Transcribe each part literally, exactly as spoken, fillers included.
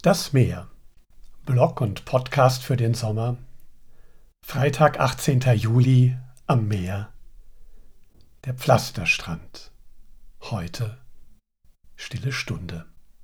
Das Meer. Blog und Podcast für den Sommer. Freitag, achtzehnter Juli am Meer. Der Pflasterstrand. Heute stille Stunde.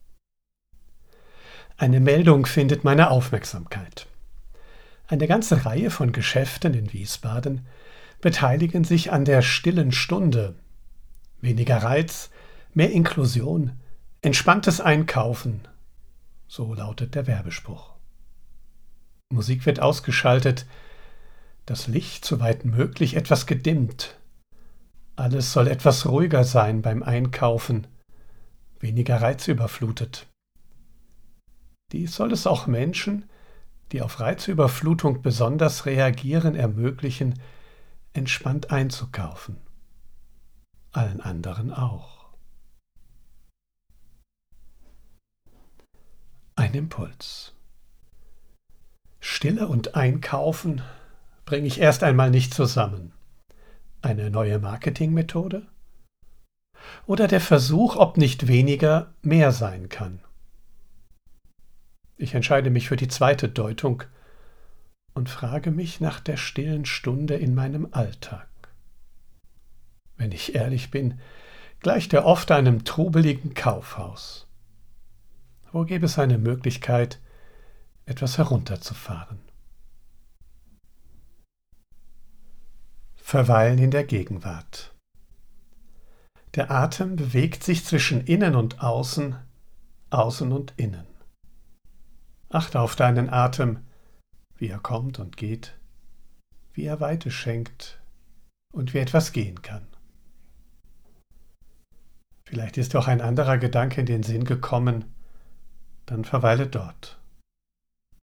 Eine Meldung findet meine Aufmerksamkeit. Eine ganze Reihe von Geschäften in Wiesbaden beteiligen sich an der stillen Stunde. Weniger Reiz, mehr Inklusion, entspanntes Einkaufen. So lautet der Werbespruch. Musik wird ausgeschaltet, das Licht soweit möglich etwas gedimmt. Alles soll etwas ruhiger sein beim Einkaufen, weniger reizüberflutet. Dies soll es auch Menschen, die auf Reizüberflutung besonders reagieren, ermöglichen, entspannt einzukaufen. Allen anderen auch. Ein Impuls. Stille und Einkaufen bringe ich erst einmal nicht zusammen. Eine neue Marketingmethode? Oder der Versuch, ob nicht weniger mehr sein kann? Ich entscheide mich für die zweite Deutung und frage mich nach der stillen Stunde in meinem Alltag. Wenn ich ehrlich bin, gleicht er oft einem trubeligen Kaufhaus. Wo gäbe es eine Möglichkeit, etwas herunterzufahren? Verweilen in der Gegenwart. Der Atem bewegt sich zwischen innen und außen, außen und innen. Achte auf deinen Atem, wie er kommt und geht, wie er Weite schenkt und wie etwas gehen kann. Vielleicht ist dir auch ein anderer Gedanke in den Sinn gekommen, dann verweile dort.